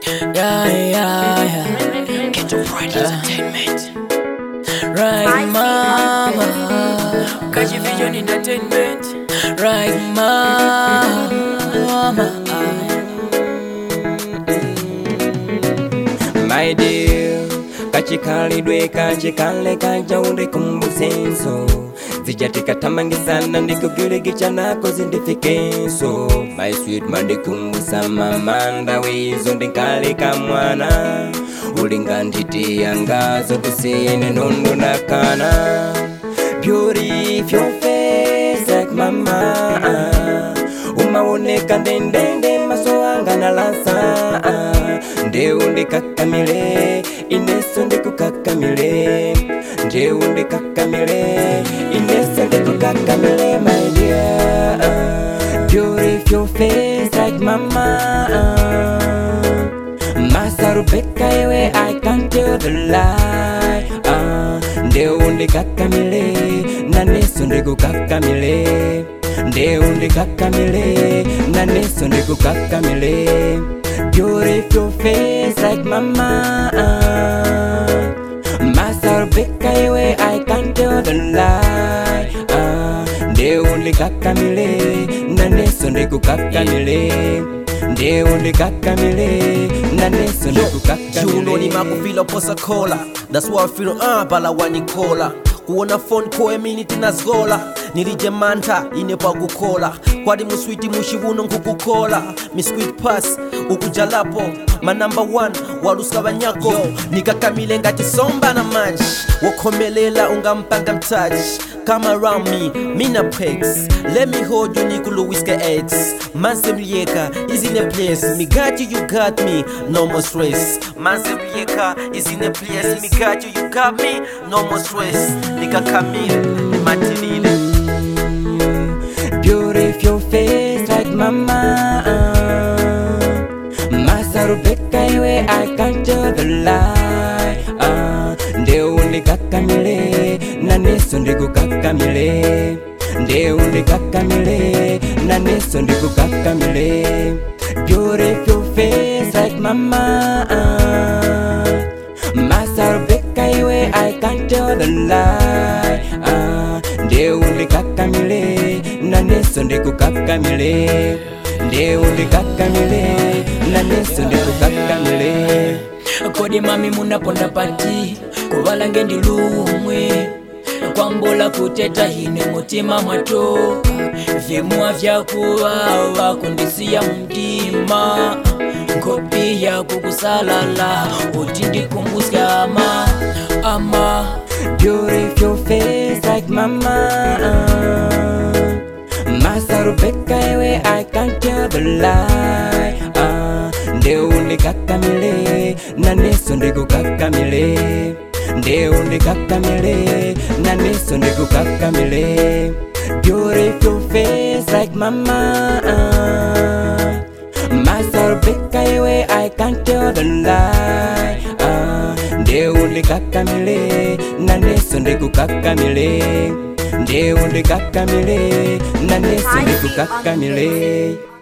Yeah. Get to Pride Entertainment. Right, mama. Kaji Vision Entertainment. Right, mama. My dear, kachikalidwe kachikale kajaunde kumbusenso zijatika tamangi sana ndikugiligicha nako zindifikenso. My sweet mandi kumbusa mamanda wizo ndikale kamwana ulinganditi yangazo kusine nondo nakana. Beauty of your face like mama, umaoneka ndendende maso anga na lansa. Ndeu ndikakamile ineso ndikukakamile, ndeu ndikakamile ineso ndikukakamile. My dear, beauty of your face like mama, Masarubeka iwe I can't tell the lie. Ndeu ndikakamile naneso ndikukakamile, ndeu ndikakamile naneso ndikukakamile. Beauty of your face like mama, Masarubeka iwe I can't tell the lie. Ndeu ndikakamile naneso ndikukakamile, ndeu ndikakamile naneso ndikukakamile. You know ni makufila posa kola, that's why I feel bala wanikola. Kuona phone ko minute nazgola, nilije manta inepa kukola. Kwadi muswiti mushibuno nkukukola, mi sweet pass ukujalapo, my number one waluska banyako. Nikakamile ngati somba na manch, wokomelela ungampanga mtouch. Come around me, mina pegs. Let me hold you, Nikulu Whisker eggs. Mansem Lieka is in a place. Me got you, you got me, no more stress. Mansem Lieka is in a place. Me got you, you got me, no more stress. Nika Camille, the Matilde. Beauty of your face like mama, Masarubeka iwe I can't tell the lie. Ndeu ndikakamile naneso ndikukakamile, ndeu ndikakamile naneso ndikukakamile. Beauty of your face like mama, Masarubeka iwe I can't tell the lie. Ndeu ndikakamile naneso ndikukakamile, ndeu ndikakamile naneso ndikukakamile. Kodi mami munaponda pati kuvala ngendi lumwe kwambola kuteta hine mutima mwatoka vimua vyakuwawa kundisiya mdima nkopi ya kukusalala utindi kumbuska ama. Beauty of your face like mama, Masarubeka iwe I can't tell the lie. Ndeu ndikakamile naneso ndikukakamile, ndeu ndikakamile naneso ndikukakamile. Beauty of your face like mama, Masarubeka iwe I can't tell the lie. Ndeu ndikakamile naneso ndikukakamile, ndeu ndikakamile naneso ndikukakamile.